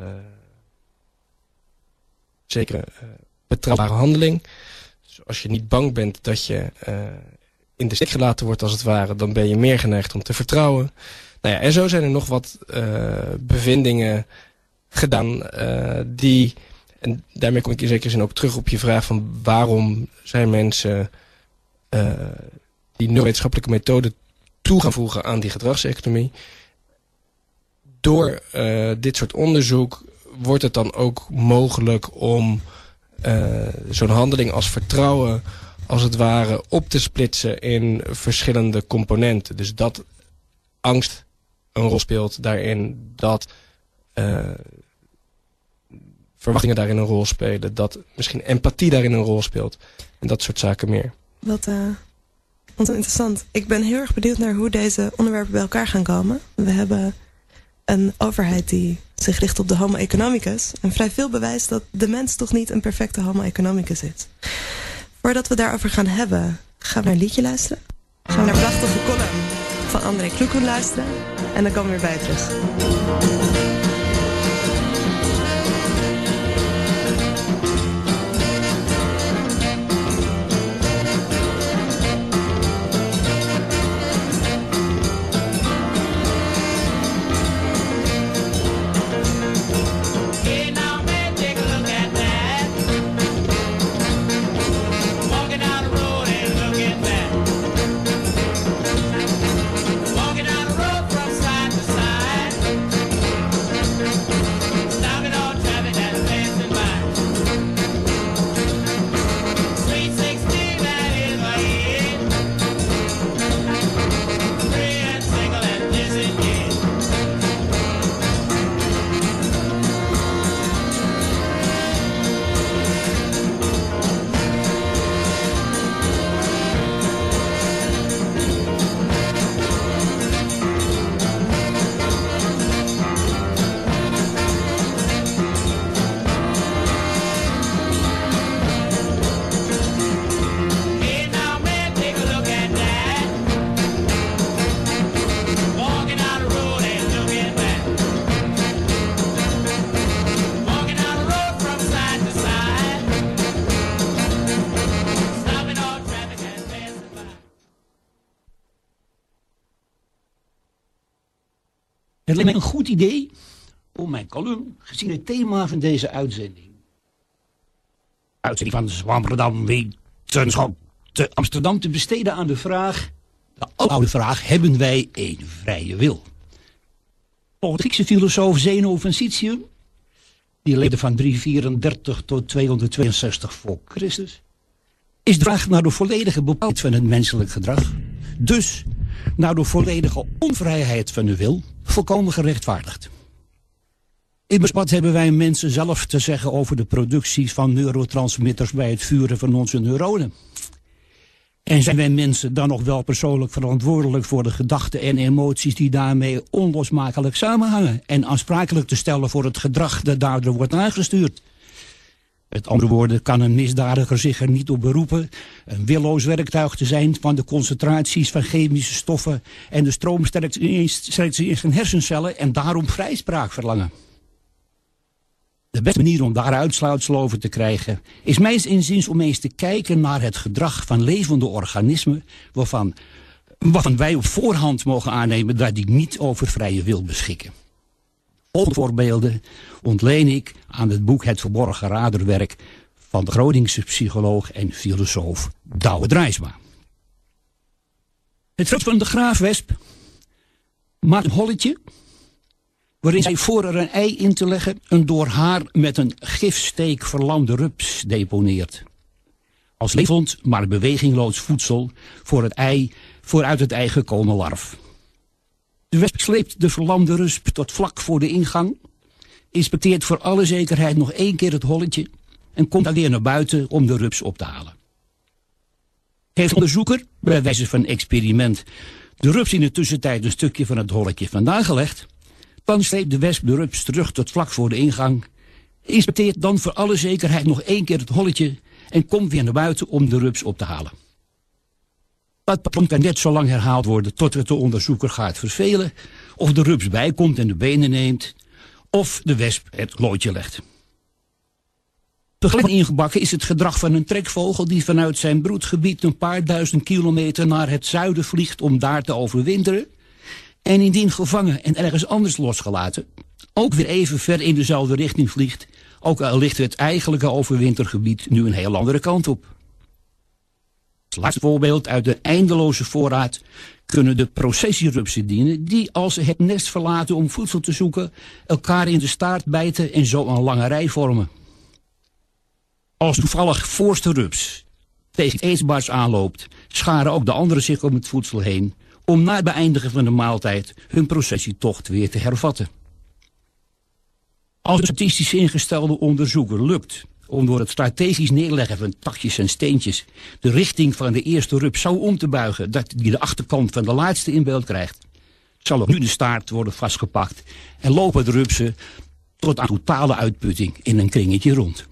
zekere uh, betrouwbare handeling. Dus als je niet bang bent dat je uh, in de steek gelaten wordt als het ware, dan ben je meer geneigd om te vertrouwen. Nou ja, en zo zijn er nog wat uh, bevindingen gedaan uh, die... En daarmee kom ik in zekere zin ook terug op je vraag van waarom zijn mensen uh, die neurowetenschappelijke methode toe gaan voegen aan die gedragseconomie. Door uh, dit soort onderzoek wordt het dan ook mogelijk om uh, zo'n handeling als vertrouwen als het ware op te splitsen in verschillende componenten. Dus dat angst een rol speelt daarin, dat uh, verwachtingen daarin een rol spelen, dat misschien empathie daarin een rol speelt en dat soort zaken meer. Wat uh, interessant. Ik ben heel erg benieuwd naar hoe deze onderwerpen bij elkaar gaan komen. We hebben een overheid die zich richt op de Homo economicus en vrij veel bewijst dat de mens toch niet een perfecte Homo economicus is. Voordat we daarover gaan hebben, gaan we naar een liedje luisteren. Gaan we naar een prachtige column van André Kloekhoen luisteren en dan komen we weer bij terug. Walking down the road from side to side. Het lijkt mij een goed idee om mijn column, gezien het thema van deze uitzending, uitzending van Zwammerdam Wetenschap te Amsterdam, te besteden aan de vraag, de oude vraag, hebben wij een vrije wil? Volgens de Griekse filosoof Zeno van Citium, die leefde van driehonderdvierendertig tot tweehonderdtweeënzestig voor Christus, is de vraag naar de volledige bepaaldheid van het menselijk gedrag, dus naar de volledige onvrijheid van de wil, volkomen gerechtvaardigd. Immers, wat hebben wij mensen zelf te zeggen over de productie van neurotransmitters bij het vuren van onze neuronen? En zijn wij mensen dan nog wel persoonlijk verantwoordelijk voor de gedachten en emoties die daarmee onlosmakelijk samenhangen en aansprakelijk te stellen voor het gedrag dat daardoor wordt aangestuurd? Met andere woorden, kan een misdadiger zich er niet op beroepen een willoos werktuig te zijn van de concentraties van chemische stoffen en de stroomsterkte in zijn hersencellen en daarom vrijspraak verlangen. De beste manier om daar uitsluitsel over te krijgen is mijns inziens om eens te kijken naar het gedrag van levende organismen waarvan, waarvan wij op voorhand mogen aannemen dat die niet over vrije wil beschikken. Volgende voorbeelden ontleen ik aan het boek Het Verborgen Raderwerk van de Groningse psycholoog en filosoof Douwe Drijsma. Het vrouwtje van de graafwesp maakt een holletje waarin zij voor er een ei in te leggen een door haar met een gifsteek verlamde rups deponeert. Als levend, maar bewegingloos voedsel voor het ei, voor uit het ei gekomen larf. De wesp sleept de verlamde rusp tot vlak voor de ingang, inspecteert voor alle zekerheid nog één keer het holletje en komt dan weer naar buiten om de rups op te halen. Heeft de onderzoeker, bij wijze van experiment, de rups in de tussentijd een stukje van het holletje vandaan gelegd, dan sleept de wesp de rups terug tot vlak voor de ingang, inspecteert dan voor alle zekerheid nog één keer het holletje en komt weer naar buiten om de rups op te halen. Dat patroon kan net zo lang herhaald worden tot het de onderzoeker gaat vervelen, of de rups bijkomt en de benen neemt, of de wesp het loodje legt. Tegelijk ingebakken is het gedrag van een trekvogel die vanuit zijn broedgebied een paar duizend kilometer naar het zuiden vliegt om daar te overwinteren, en indien gevangen en ergens anders losgelaten, ook weer even ver in dezelfde richting vliegt, ook al ligt het eigenlijke overwintergebied nu een heel andere kant op. Als laatste voorbeeld uit de eindeloze voorraad kunnen de processierupsen dienen die, als ze het nest verlaten om voedsel te zoeken, elkaar in de staart bijten en zo een lange rij vormen. Als toevallig voorste rups tegen iets eetbaars aanloopt, scharen ook de anderen zich om het voedsel heen om na het beëindigen van de maaltijd hun processietocht weer te hervatten. Als de statistisch ingestelde onderzoeker lukt om door het strategisch neerleggen van takjes en steentjes de richting van de eerste rups zo om te buigen dat die de achterkant van de laatste in beeld krijgt, zal ook nu de staart worden vastgepakt en lopen de rupsen tot aan totale uitputting in een kringetje rond.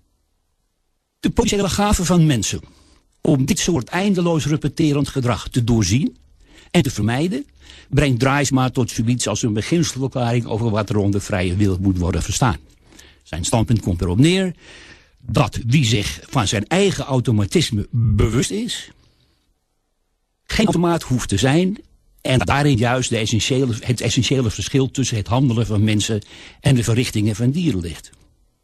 De potentiële gave van mensen om dit soort eindeloos repeterend gedrag te doorzien en te vermijden, brengt Drijsma tot zoiets als een beginselverklaring over wat er onder vrije wil moet worden verstaan. Zijn standpunt komt erop neer dat wie zich van zijn eigen automatisme bewust is, geen automaat hoeft te zijn en dat daarin juist de essentiële, het essentiële verschil tussen het handelen van mensen en de verrichtingen van dieren ligt.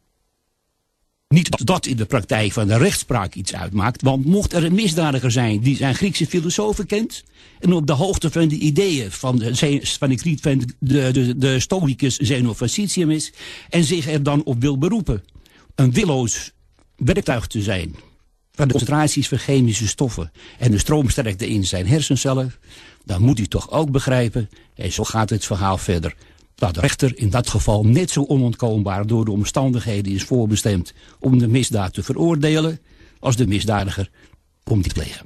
Niet dat dat in de praktijk van de rechtspraak iets uitmaakt, want mocht er een misdadiger zijn die zijn Griekse filosofen kent en op de hoogte van de ideeën van de, van de, van de, de, de stoicus Zeno van Citium is en zich er dan op wil beroepen een willoos werktuig te zijn van de concentraties van chemische stoffen en de stroomsterkte in zijn hersencellen, dan moet hij toch ook begrijpen, en zo gaat het verhaal verder, dat de rechter in dat geval net zo onontkoombaar door de omstandigheden is voorbestemd om de misdaad te veroordelen als de misdadiger om die te plegen.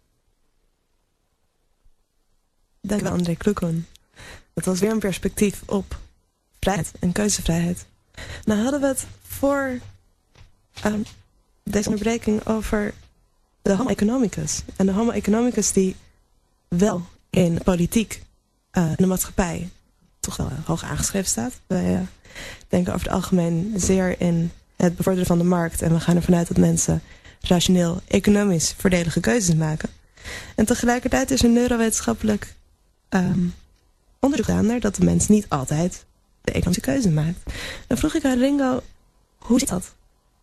Dank u wel, André Kloekhoorn. Dat was weer een perspectief op vrijheid en keuzevrijheid. Nou hadden we het voor uh, deze onderbreking over de homo economicus. En de homo economicus die wel in de politiek, uh, in de maatschappij, toch wel uh, hoog aangeschreven staat. Wij uh, denken over het algemeen zeer in het bevorderen van de markt. En we gaan ervan uit dat mensen rationeel, economisch voordelige keuzes maken. En tegelijkertijd is er neurowetenschappelijk um, onderzoek gedaan naar dat de mens niet altijd de economische keuze maakt. Dan vroeg ik aan Ringo, hoe zit dat?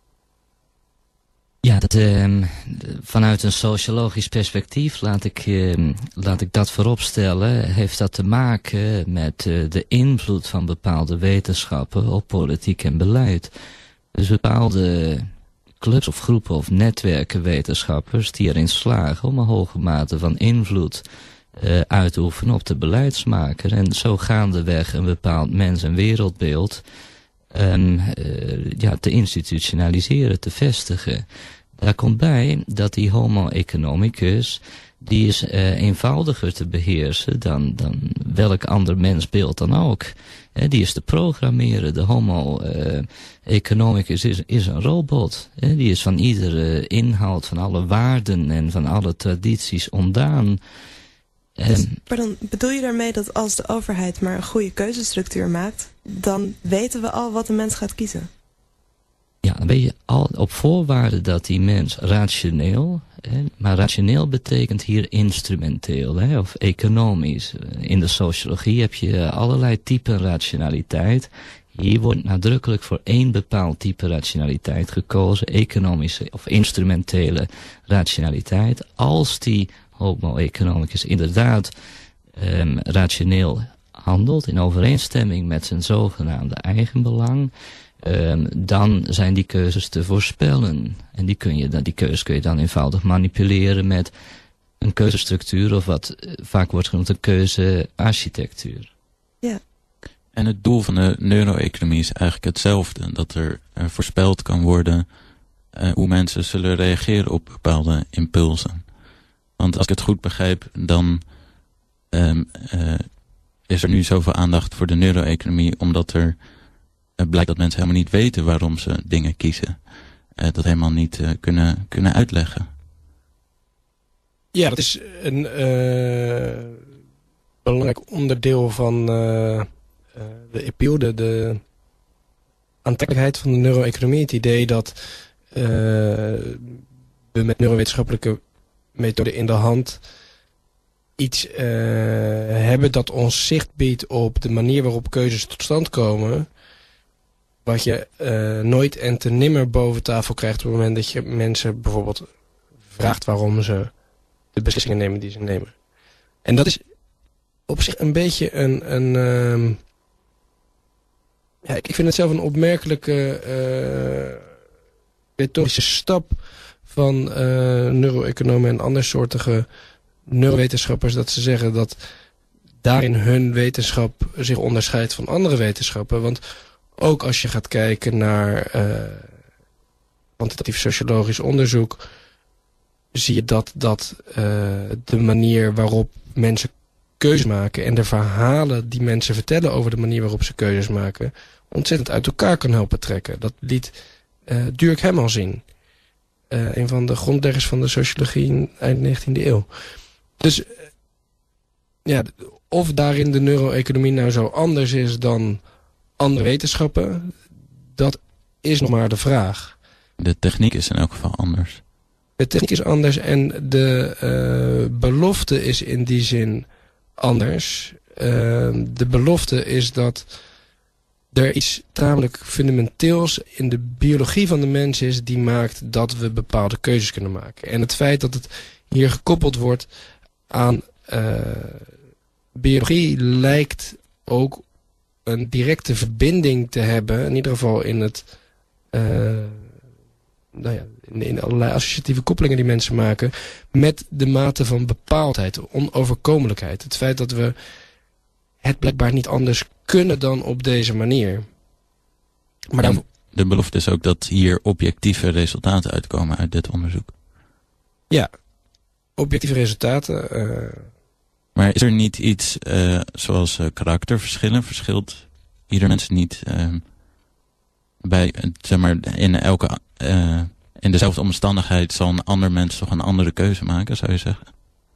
Ja, dat, uh, vanuit een sociologisch perspectief, laat ik, uh, laat ik dat vooropstellen, heeft dat te maken met uh, de invloed van bepaalde wetenschappen op politiek en beleid. Dus bepaalde clubs of groepen of netwerken wetenschappers die erin slagen om een hoge mate van invloed uh, uit te oefenen op de beleidsmaker. En zo gaandeweg een bepaald mens- en wereldbeeld um, uh, ja, te institutionaliseren, te vestigen. Daar komt bij dat die homo economicus, die is uh, eenvoudiger te beheersen dan, dan welk ander mensbeeld dan ook. He, die is te programmeren. De homo uh, economicus is, is een robot. He, die is van iedere inhoud, van alle waarden en van alle tradities ontdaan. Dus, pardon, bedoel je daarmee dat als de overheid maar een goede keuzestructuur maakt, dan weten we al wat de mens gaat kiezen? Ja, dan ben je al op voorwaarde dat die mens rationeel, hè, maar rationeel betekent hier instrumenteel, hè, of economisch. In de sociologie heb je allerlei typen rationaliteit. Hier wordt nadrukkelijk voor één bepaald type rationaliteit gekozen, economische of instrumentele rationaliteit. Als die homo economicus inderdaad um, rationeel handelt, in overeenstemming met zijn zogenaamde eigenbelang, Um, dan zijn die keuzes te voorspellen. En die, kun je, die keuzes kun je dan eenvoudig manipuleren met een keuzestructuur, of wat vaak wordt genoemd een keuzearchitectuur. Ja. En het doel van de neuroeconomie is eigenlijk hetzelfde. Dat er uh, voorspeld kan worden uh, hoe mensen zullen reageren op bepaalde impulsen. Want als ik het goed begrijp, dan um, uh, is er nu zoveel aandacht voor de neuroeconomie, omdat er uh, blijkt dat mensen helemaal niet weten waarom ze dingen kiezen. Uh, dat helemaal niet uh, kunnen, kunnen uitleggen. Ja, dat is een uh, belangrijk onderdeel van uh, uh, de appeal, de, de aantrekkelijkheid van de neuroeconomie. Het idee dat uh, we met neurowetenschappelijke methoden in de hand iets uh, hebben dat ons zicht biedt op de manier waarop keuzes tot stand komen, wat je uh, nooit en te nimmer boven tafel krijgt op het moment dat je mensen bijvoorbeeld vraagt waarom ze de beslissingen nemen die ze nemen. En dat is op zich een beetje een, een uh, ja, ik vind het zelf een opmerkelijke uh, retorische stap van uh, neuroeconomen en andersoortige neurowetenschappers, dat ze zeggen dat daarin hun wetenschap zich onderscheidt van andere wetenschappen. Want ook als je gaat kijken naar uh, kwantitatief sociologisch onderzoek, zie je dat, dat uh, de manier waarop mensen keuzes maken en de verhalen die mensen vertellen over de manier waarop ze keuzes maken ontzettend uit elkaar kan helpen trekken. Dat liet uh, Durkheim al zien. Uh, een van de grondleggers van de sociologie in eind negentiende eeuw. Dus uh, ja, of daarin de neuroeconomie nou zo anders is dan andere wetenschappen, dat is nog maar de vraag. De techniek is in elk geval anders. De techniek is anders en de uh, belofte is in die zin anders. Uh, de belofte is dat er iets tamelijk fundamenteels in de biologie van de mens is die maakt dat we bepaalde keuzes kunnen maken. En het feit dat het hier gekoppeld wordt aan uh, biologie lijkt ook een directe verbinding te hebben, in ieder geval in het uh, nou ja, in, in allerlei associatieve koppelingen die mensen maken, met de mate van bepaaldheid, onoverkomelijkheid. Het feit dat we het blijkbaar niet anders kunnen dan op deze manier. Maar dan... De belofte is ook dat hier objectieve resultaten uitkomen uit dit onderzoek. Ja, objectieve resultaten. Uh... Maar is er niet iets uh, zoals uh, karakterverschillen? Verschilt ieder mens niet uh, bij, uh, zeg maar, in elke uh, in dezelfde omstandigheid zal een ander mens toch een andere keuze maken, zou je zeggen?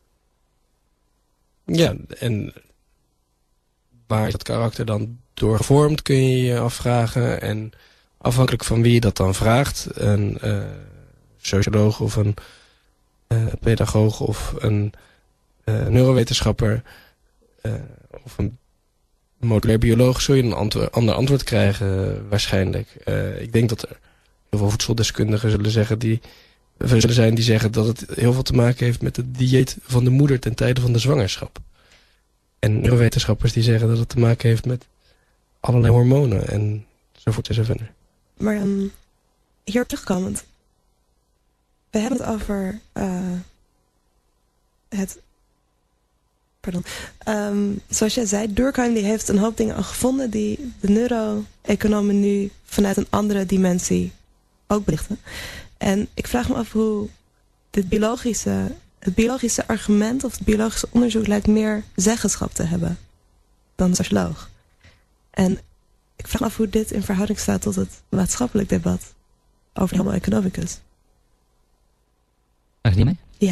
Ja, en waar is dat karakter dan door gevormd, kun je je afvragen. En afhankelijk van wie je dat dan vraagt, een uh, socioloog of een uh, pedagoog of een uh, neurowetenschapper uh, of een modulair bioloog zul je een antwo- ander antwoord krijgen uh, waarschijnlijk. Uh, ik denk dat er heel veel voedseldeskundigen zullen zeggen die zullen zijn die zeggen dat het heel veel te maken heeft met het dieet van de moeder ten tijde van de zwangerschap. En neurowetenschappers die zeggen dat het te maken heeft met allerlei hormonen en zo voort en zo verder. Maar um, hier terugkomend. We hebben het over uh, het... Pardon. Um, zoals jij zei, Durkheim die heeft een hoop dingen al gevonden die de neuro-economen nu vanuit een andere dimensie ook belichten. En ik vraag me af hoe dit biologische, het biologische argument of het biologische onderzoek lijkt meer zeggenschap te hebben dan een socioloog. En ik vraag me af hoe dit in verhouding staat tot het maatschappelijk debat over de homo economicus. Mag ik niet mee? Ja.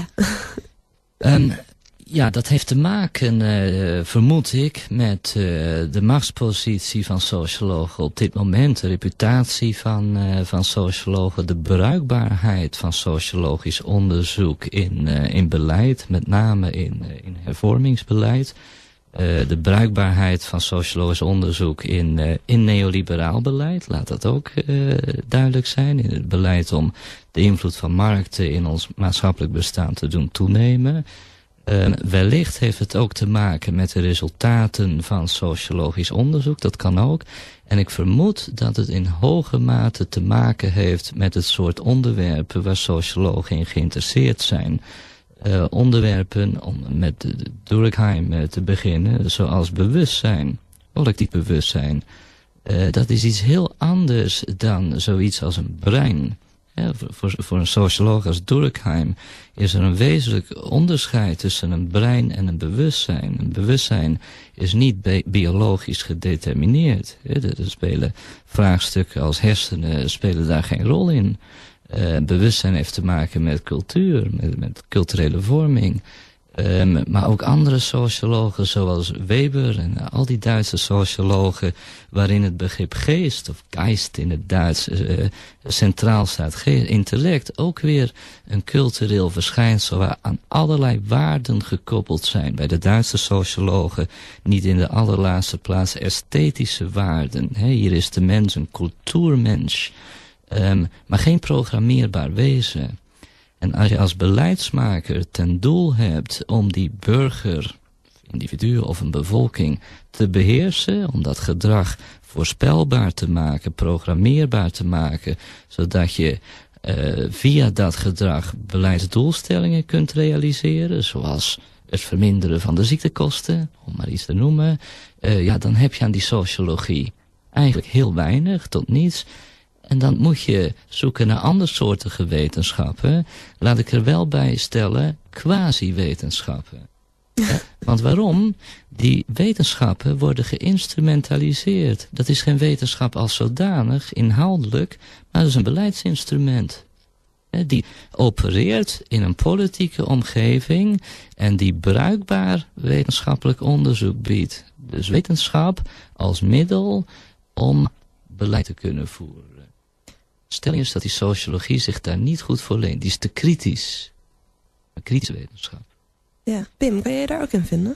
um, ja, dat heeft te maken, uh, vermoed ik, met uh, de machtspositie van sociologen op dit moment. De reputatie van, uh, van sociologen, de bruikbaarheid van sociologisch onderzoek in, uh, in beleid, met name in, uh, in hervormingsbeleid. Uh, de bruikbaarheid van sociologisch onderzoek in, uh, in neoliberaal beleid, laat dat ook uh, duidelijk zijn. In het beleid om de invloed van markten in ons maatschappelijk bestaan te doen toenemen. Uh, wellicht heeft het ook te maken met de resultaten van sociologisch onderzoek, dat kan ook. En ik vermoed dat het in hoge mate te maken heeft met het soort onderwerpen waar sociologen in geïnteresseerd zijn. Uh, onderwerpen, om met uh, Durkheim uh, te beginnen, zoals bewustzijn, collectief bewustzijn. Uh, dat is iets heel anders dan zoiets als een brein. Ja, voor, voor een socioloog als Durkheim is er een wezenlijk onderscheid tussen een brein en een bewustzijn. Een bewustzijn is niet bi- biologisch gedetermineerd. Ja, er spelen vraagstukken als hersenen spelen daar geen rol in. Uh, bewustzijn heeft te maken met cultuur, met, met culturele vorming. Um, maar ook andere sociologen zoals Weber en uh, al die Duitse sociologen waarin het begrip geest of geist in het Duits uh, centraal staat. Geest, intellect, ook weer een cultureel verschijnsel waar aan allerlei waarden gekoppeld zijn. Bij de Duitse sociologen niet in de allerlaatste plaats esthetische waarden. He, hier is de mens een cultuurmens. Um, maar geen programmeerbaar wezen. En als je als beleidsmaker ten doel hebt om die burger, individu of een bevolking te beheersen, om dat gedrag voorspelbaar te maken, programmeerbaar te maken, zodat je uh, via dat gedrag beleidsdoelstellingen kunt realiseren, zoals het verminderen van de ziektekosten, om maar iets te noemen, uh, ja, dan heb je aan die sociologie eigenlijk heel weinig tot niets. En dan moet je zoeken naar andersoortige wetenschappen. Laat ik er wel bij stellen, quasi-wetenschappen. Ja, want waarom? Die wetenschappen worden geïnstrumentaliseerd. Dat is geen wetenschap als zodanig, inhoudelijk, maar dat is een beleidsinstrument. Die opereert in een politieke omgeving en die bruikbaar wetenschappelijk onderzoek biedt. Dus wetenschap als middel om beleid te kunnen voeren. De stelling is dat die sociologie zich daar niet goed voor leent. Die is te kritisch. Een kritische wetenschap. Ja, Pim, kan jij je daar ook in vinden?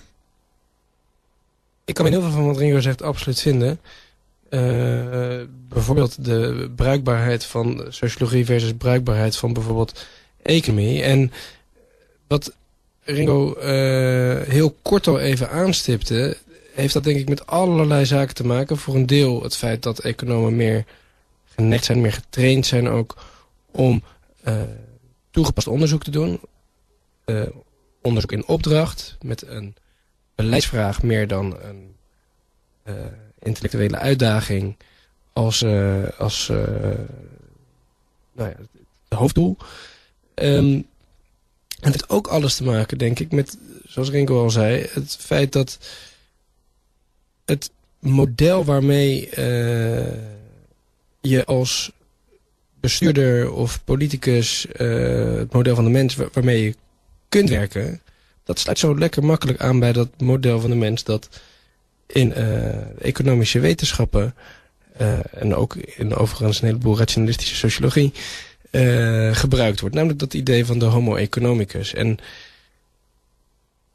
Ik kan me heel veel van wat Ringo zegt absoluut vinden. Uh, bijvoorbeeld de bruikbaarheid van sociologie versus bruikbaarheid van bijvoorbeeld economie. En wat Ringo uh, heel kort al even aanstipte, heeft dat denk ik met allerlei zaken te maken. Voor een deel het feit dat economen meer geneigd zijn, meer getraind zijn ook om uh, toegepast onderzoek te doen. Uh, onderzoek in opdracht met een beleidsvraag meer dan een uh, intellectuele uitdaging als, uh, als uh, nou ja, het hoofddoel. Um, en het heeft ook alles te maken, denk ik, met, zoals Ringo al zei, het feit dat het model waarmee uh, je als bestuurder of politicus, uh, het model van de mens waar, waarmee je kunt werken, dat sluit zo lekker makkelijk aan bij dat model van de mens dat in uh, economische wetenschappen uh, en ook in overigens een heleboel rationalistische sociologie uh, gebruikt wordt. Namelijk dat idee van de homo economicus. En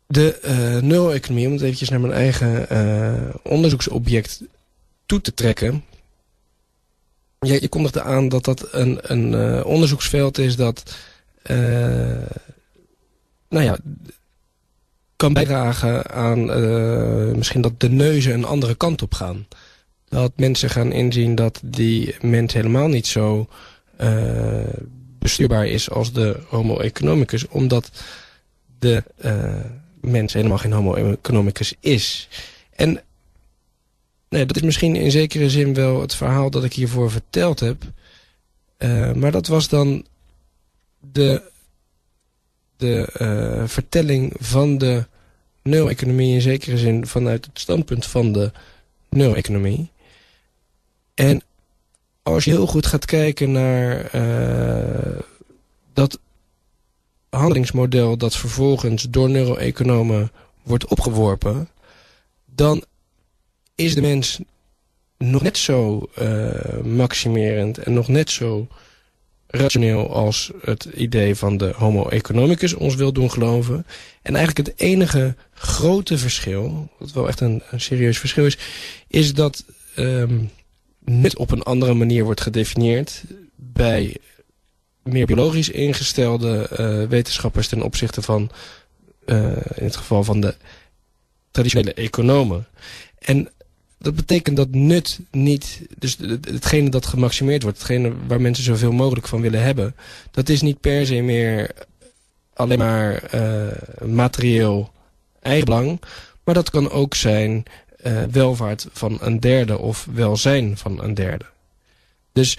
De uh, neuroeconomie, om het eventjes naar mijn eigen uh, onderzoeksobject toe te trekken. Ja, je kondigde aan dat dat een, een uh, onderzoeksveld is dat uh, nou ja, kan bijdragen aan uh, misschien dat de neuzen een andere kant op gaan. Dat mensen gaan inzien dat die mens helemaal niet zo uh, bestuurbaar is als de homo economicus, omdat de uh, mens helemaal geen homo economicus is. En nee, dat is misschien in zekere zin wel het verhaal dat ik hiervoor verteld heb. Uh, maar dat was dan de, de uh, vertelling van de neuroeconomie in zekere zin vanuit het standpunt van de neuroeconomie. En als je heel goed gaat kijken naar uh, dat handelingsmodel dat vervolgens door neuroeconomen wordt opgeworpen, dan is de mens nog net zo uh, maximerend en nog net zo rationeel als het idee van de homo economicus ons wil doen geloven. En eigenlijk het enige grote verschil, wat wel echt een, een serieus verschil is, is dat um, net op een andere manier wordt gedefinieerd bij meer biologisch ingestelde uh, wetenschappers ten opzichte van, uh, in het geval van de traditionele economen. En dat betekent dat nut niet, dus hetgene dat gemaximeerd wordt, hetgene waar mensen zoveel mogelijk van willen hebben, dat is niet per se meer alleen maar uh, materieel eigenbelang, maar dat kan ook zijn uh, welvaart van een derde of welzijn van een derde. Dus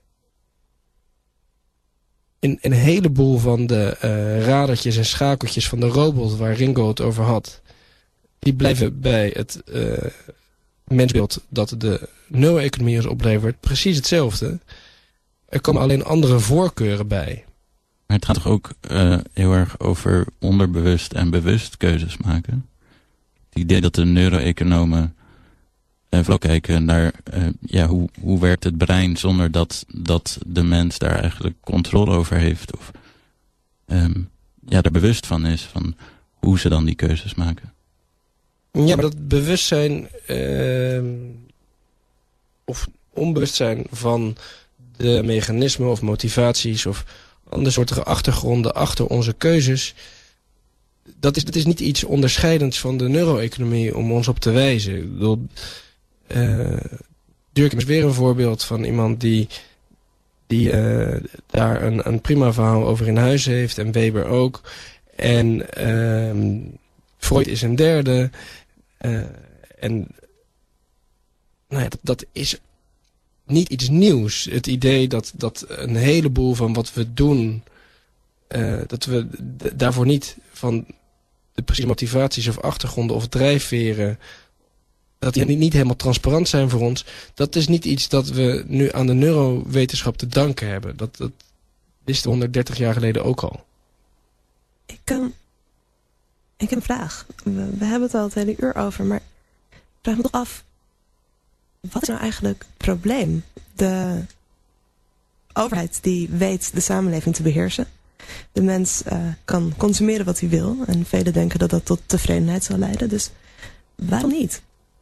in een heleboel van de uh, radertjes en schakeltjes van de robot waar Ringo het over had, die blijven bij het uh, mensbeeld dat de neuroeconomie ons oplevert precies hetzelfde. Er komen alleen andere voorkeuren bij. Maar het gaat toch ook uh, heel erg over onderbewust en bewust keuzes maken? Het idee dat de neuroeconomen uh, vooral kijken naar uh, ja, hoe, hoe werkt het brein zonder dat, dat de mens daar eigenlijk controle over heeft. Of um, ja, er bewust van is van hoe ze dan die keuzes maken. Ja, maar dat bewustzijn uh, of onbewustzijn van de mechanismen of motivaties of andere soorten achtergronden achter onze keuzes, dat is, dat is niet iets onderscheidends van de neuroeconomie om ons op te wijzen. Ik bedoel, uh, Durkheim is weer een voorbeeld van iemand die, die uh, daar een, een prima verhaal over in huis heeft en Weber ook. En uh, Freud is een derde. Uh, en nou ja, dat, dat is niet iets nieuws. Het idee dat, dat een heleboel van wat we doen, uh, dat we d- daarvoor niet van de precieze motivaties of achtergronden of drijfveren, dat die niet, niet helemaal transparant zijn voor ons, dat is niet iets dat we nu aan de neurowetenschap te danken hebben. Dat, dat wisten we honderddertig jaar geleden ook al. Ik kan... Ik heb een vraag. We, we hebben het al het hele uur over, maar ik vraag me toch af, wat is nou eigenlijk het probleem? De overheid die weet de samenleving te beheersen. De mens uh, kan consumeren wat hij wil en velen denken dat dat tot tevredenheid zal leiden. Dus waarom niet?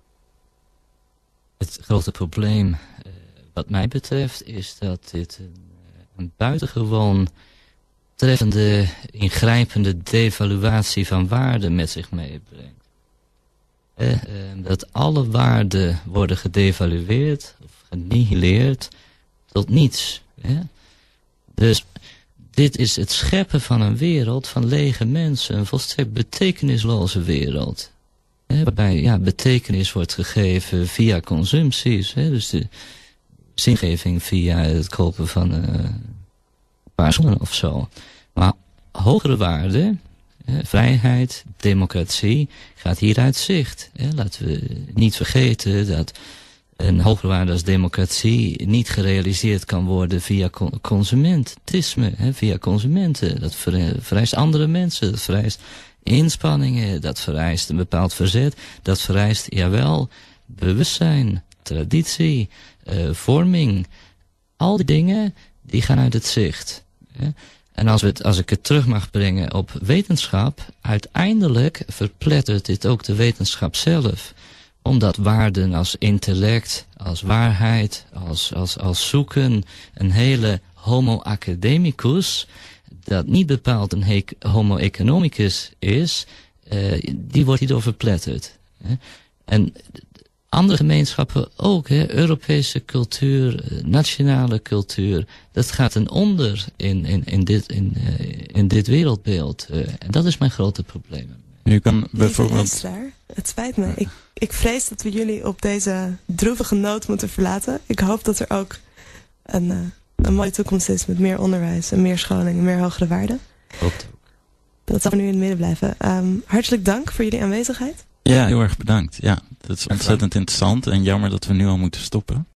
Het grote probleem uh, wat mij betreft is dat dit een, een buitengewoon treffende, ingrijpende devaluatie van waarde met zich meebrengt. Eh, eh, dat alle waarden worden gedevalueerd of geannihileerd tot niets. Eh? Dus dit is het scheppen van een wereld van lege mensen, een volstrekt betekenisloze wereld. Eh, waarbij ja, betekenis wordt gegeven via consumpties. Eh? Dus de zingeving via het kopen van uh, een paar schoenen of zo. Maar hogere waarden, eh, vrijheid, democratie, gaat hier uit zicht. Eh, laten we niet vergeten dat een hogere waarde als democratie niet gerealiseerd kan worden via con- consumentisme, hè, via consumenten. Dat vereist andere mensen, dat vereist inspanningen, dat vereist een bepaald verzet, dat vereist, jawel, bewustzijn, traditie, uh, vorming. Al die dingen, die gaan uit het zicht. Hè. En als, we het, als ik het terug mag brengen op wetenschap, uiteindelijk verplettert dit ook de wetenschap zelf. Omdat waarden als intellect, als waarheid, als, als, als zoeken, een hele homo academicus, dat niet bepaald een he- homo economicus is, uh, die wordt hierdoor verpletterd. Hè. En andere gemeenschappen ook, hè, Europese cultuur, nationale cultuur, dat gaat ten onder in, in, in, dit, in, uh, in dit wereldbeeld. Uh, en dat is mijn grote probleem. Je kan bijvoorbeeld... Het spijt me. Ik, ik vrees dat we jullie op deze droevige noot moeten verlaten. Ik hoop dat er ook een, uh, een mooie toekomst is met meer onderwijs en meer scholing en meer hogere waarden. Klopt. Dat zal nu in het midden blijven. Um, hartelijk dank voor jullie aanwezigheid. Ja, heel erg bedankt. Ja, dat is ontzettend interessant en jammer dat we nu al moeten stoppen.